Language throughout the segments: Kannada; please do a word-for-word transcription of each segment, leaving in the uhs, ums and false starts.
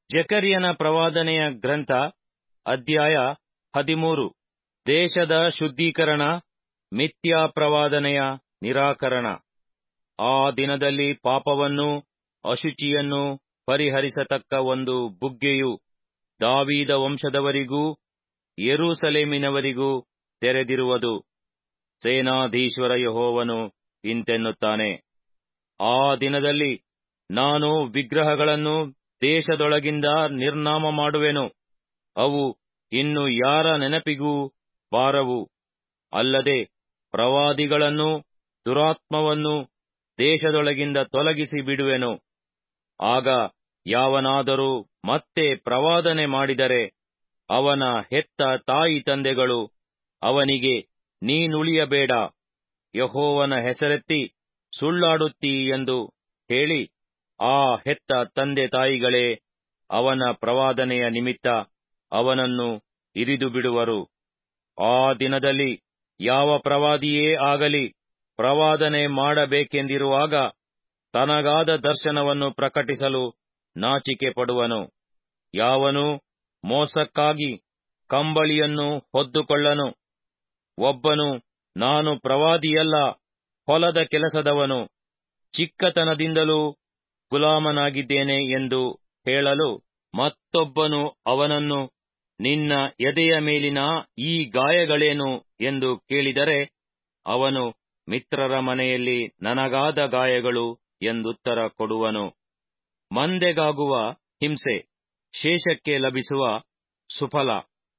ಜಕರ್ಯನ ಪ್ರವಾದನೆಯ ಗ್ರಂಥ ಅಧ್ಯಾಯ ಹದಿಮೂರು. ದೇಶದ ಶುದ್ಧೀಕರಣ, ಮಿಥ್ಯಾ ಪ್ರವಾದನೆಯ ನಿರಾಕರಣ. ಆ ದಿನದಲ್ಲಿ ಪಾಪವನ್ನೂ ಅಶುಚಿಯನ್ನೂ ಪರಿಹರಿಸತಕ್ಕ ಒಂದು ಬುಗ್ಗೆಯು ದಾವೀದ ವಂಶದವರಿಗೂ ಯೆರೂಸಲೇಮಿನವರಿಗೂ ತೆರೆದಿರುವುದು. ಸೇನಾಧೀಶ್ವರ ಯೆಹೋವನು ಇಂತೆನ್ನುತ್ತಾನೆ, ಆ ದಿನದಲ್ಲಿ ನಾನು ವಿಗ್ರಹಗಳನ್ನು ದೇಶದೊಳಗಿಂದ ನಿರ್ನಾಮ ಮಾಡುವೆನು. ಅವು ಇನ್ನು ಯಾರ ನೆನಪಿಗೂ ಬಾರವು. ಅಲ್ಲದೆ ಪ್ರವಾದಿಗಳನ್ನೂ ದುರಾತ್ಮವನ್ನೂ ದೇಶದೊಳಗಿಂದ ತೊಲಗಿಸಿ ಬಿಡುವೆನು. ಆಗ ಯಾವನಾದರೂ ಮತ್ತೆ ಪ್ರವಾದನೆ ಮಾಡಿದರೆ ಅವನ ಹೆತ್ತ ತಾಯಿ ತಂದೆಗಳು ಅವನಿಗೆ, ನೀನುಳಿಯಬೇಡ, ಯೆಹೋವನ ಹೆಸರೆತ್ತಿ ಸುಳ್ಳಾಡುತ್ತೀ ಎಂದು ಹೇಳಿ, ಆ ಹೆತ್ತ ತಂದೆ ತಾಯಿಗಳೇ ಅವನ ಪ್ರವಾದನೆಯ ನಿಮಿತ್ತ ಅವನನ್ನು ಇರಿದು ಬಿಡುವರು. ಆ ದಿನದಲ್ಲಿ ಯಾವ ಪ್ರವಾದಿಯೇ ಆಗಲಿ ಪ್ರವಾದನೆ ಮಾಡಬೇಕೆಂದಿರುವಾಗ ತನಗಾದ ದರ್ಶನವನ್ನು ಪ್ರಕಟಿಸಲು ನಾಚಿಕೆ ಪಡುವನು. ಯಾವನೂ ಮೋಸಕ್ಕಾಗಿ ಕಂಬಳಿಯನ್ನು ಹೊದ್ದುಕೊಳ್ಳನು. ಒಬ್ಬನು, ನಾನು ಪ್ರವಾದಿಯಲ್ಲ, ಹೊಲದ ಕೆಲಸದವನು, ಚಿಕ್ಕತನದಿಂದಲೂ ಗುಲಾಮನಾಗಿದ್ದೇನೆ ಎಂದು ಹೇಳಲು, ಮತ್ತೊಬ್ಬನು ಅವನನ್ನು, ನಿನ್ನ ಎದೆಯ ಮೇಲಿನ ಈ ಗಾಯಗಳೇನು ಎಂದು ಕೇಳಿದರೆ, ಅವನು, ಮಿತ್ರರ ಮನೆಯಲ್ಲಿ ನನಗಾದ ಗಾಯಗಳು ಎಂದುತ್ತರ ಕೊಡುವನು. ಮಂದೆಗಾಗುವ ಹಿಂಸೆ, ಶೇಷಕ್ಕೆ ಲಭಿಸುವ ಸುಫಲ.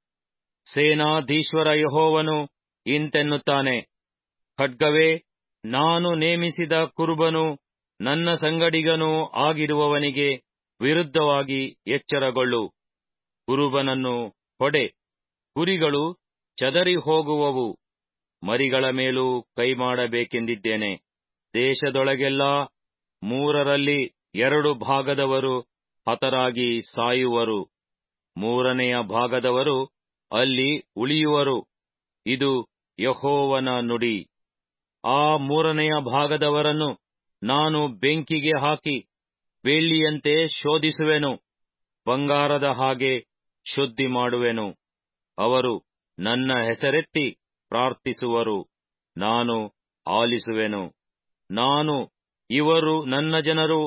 ಸೇನಾಧೀಶ್ವರ ಯೆಹೋವನು ಇಂತೆನ್ನುತ್ತಾನೆ, ಖಡ್ಗವೇ, ನಾನು ನೇಮಿಸಿದ ಕುರುಬನೂ ನನ್ನ ಸಂಗಡಿಗನೂ ಆಗಿರುವವನಿಗೆ ವಿರುದ್ಧವಾಗಿ ಎಚ್ಚರಗೊಳ್ಳು. ಕುರುಬನನ್ನು ಹೊಡೆ, ಕುರಿಗಳು ಚದರಿ ಹೋಗುವವು. ಮರಿಗಳ ಮೇಲೂ ಕೈಮಾಡಬೇಕೆಂದಿದ್ದೇನೆ. ದೇಶದೊಳಗೆಲ್ಲಾ ಮೂರರಲ್ಲಿ ಎರಡು ಭಾಗದವರು ಹತರಾಗಿ ಸಾಯುವರು, ಮೂರನೆಯ ಭಾಗದವರು ಅಲ್ಲಿ ಉಳಿಯುವರು. ಇದು ಯೆಹೋವನ ನುಡಿ. ಆ ಮೂರನೆಯ ಭಾಗದವರನ್ನು ನಾನು ಬೆಂಕಿಗೆ ಹಾಕಿ ಬೆಳ್ಳಿಯಂತೆ ಶೋಧಿಸುವೆನು, ಬಂಗಾರದ ಹಾಗೆ ಶುದ್ಧಿ ಮಾಡುವೆನು. ಅವರು ನನ್ನ ಹೆಸರೆತ್ತಿ ಪ್ರಾರ್ಥಿಸುವರು, ನಾನು ಆಲಿಸುವೆನು. ನಾನು, ಇವರು ನನ್ನ ಜನರು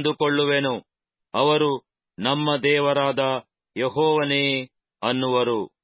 ಅಂದುಕೊಳ್ಳುವೆನು. ಅವರು ನಮ್ಮ ದೇವರಾದ ಯೆಹೋವನೇ ಅನ್ನುವರು.